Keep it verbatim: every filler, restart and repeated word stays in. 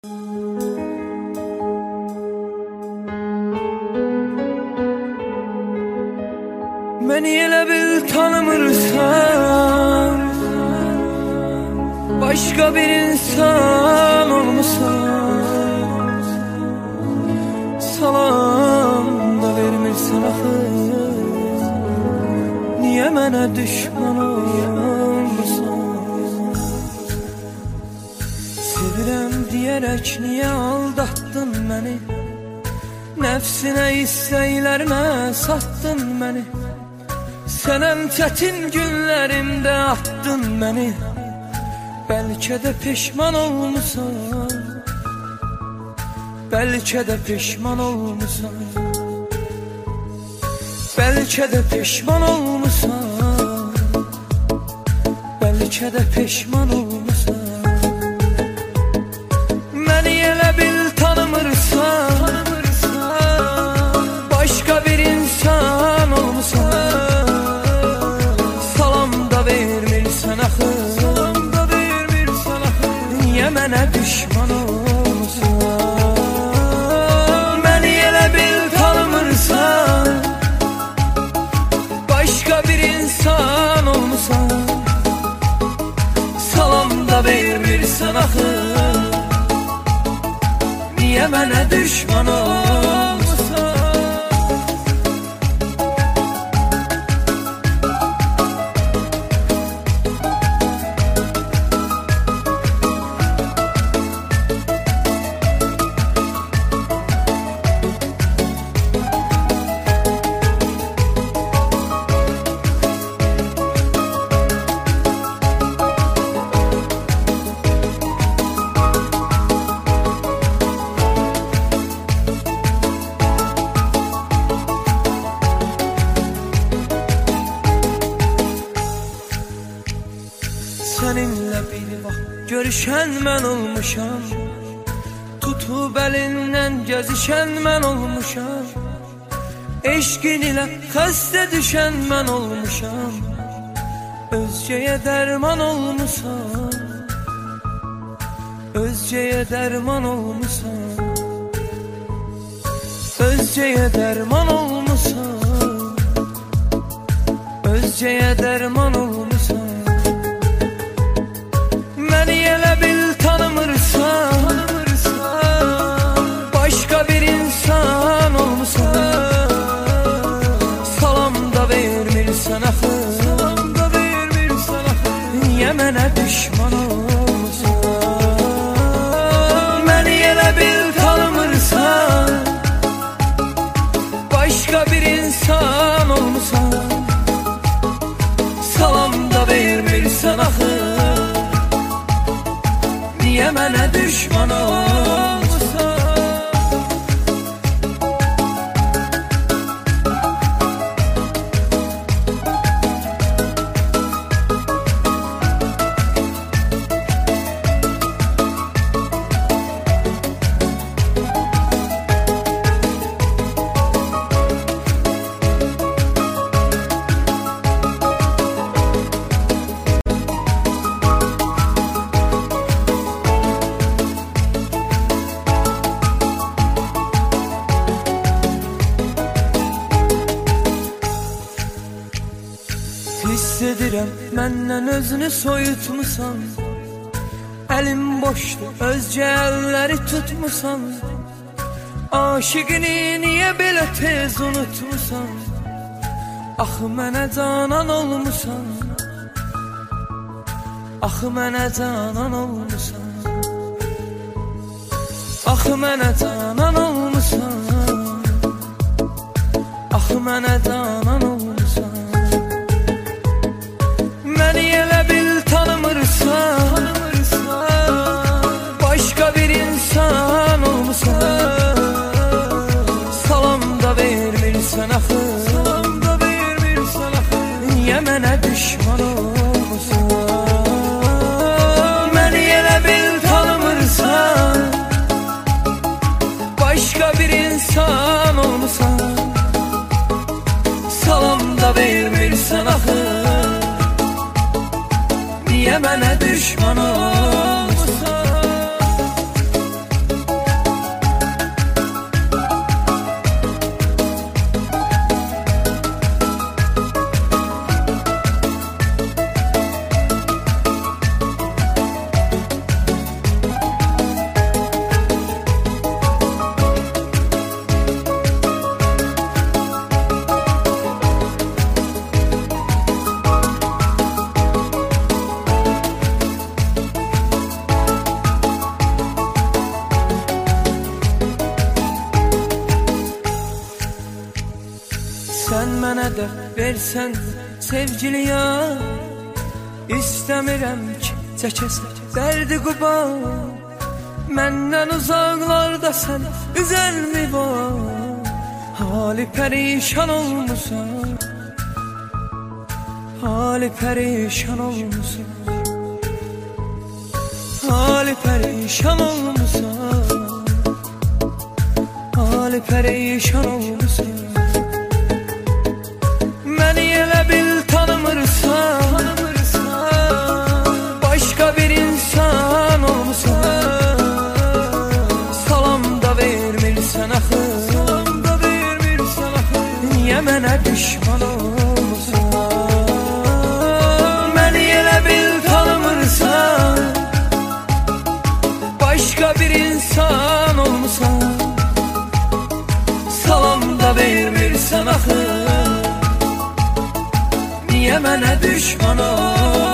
Beni elə bil tanımırsan, başka bir insan olmuşsan. Salam da vermirsən axı, niye mənə düşman olmuşsan? Sevirəm diyerek niye aldattın beni? Nəfsinə istəklərimə sattın beni. Sen en çetin günlerimde attın beni. Belki de pişman olmuşsan, belki de pişman olmuşsan, belki de pişman olmuşsan, belki de pişman olmuşsan. Beni elə bil tanımırsan, başka bir insan olmuşsan. Mənə düşman olmuşsan, məni elə bil tanımırsan, başka bir insan olmuşsan. Salam da vermirsən axı, niyə mənə düşman olmuşsan? Seninle bir vaxt görüşən mən olmuşam, tutub əlindən gəzişən mən olmuşam. Eşqin ilə xəstə düşən mən olmuşam, özgəyə dərman olmuşam, özgəyə dərman olmuşam, özgəyə dərman olmuşam, özgəyə dərman olmuşam. Beni elə bil tanımırsan, başka bir insan olmuşsan. Salam da vermirsən axı, niyə mənə düşman olmuşsan? Beni elə bil tanımırsan, başka bir insan olmuşsan. Salam da vermirsən axı, niye mənə düşman olmuşsan? Hiss edirəm məndən özünü soyutmusan, əlim boşdur, özcə əlləri tutmusan. Aşıqını niyə belə tez unutmusan? Axı mənə canan olmusan, axı mənə canan olmusan, axı mənə canan olmusan, axı mənə canan olmusan. Beni elə bil tanımırsan, başka bir insan olmuşsan. Salam da vermirsən axı, niyə mənə düşman olmuşsan? Beni elə bil tanımırsan, başka bir insan olmuşsan. Salam da vermirsən axı, niye mənə düşman olmuşsan? mənə də versən sevgiliyə. İstəmirəm ki çəkəsən dərdi quba, məndən uzaqlarda sən üzəlmi var. Hali pərişan olmusan, hali pərişan olmusan, hali pərişan olmusan, hali pərişan olmusan. Məni elə bil tanımırsan, başqa bir insan olmusan. Salam da vermirsən axı, niyə mənə düşman olmusan? Məni elə bil tanımırsan, başqa bir insan olmusan. Salam da vermirsən axı, niyə mənə düşman olmusan?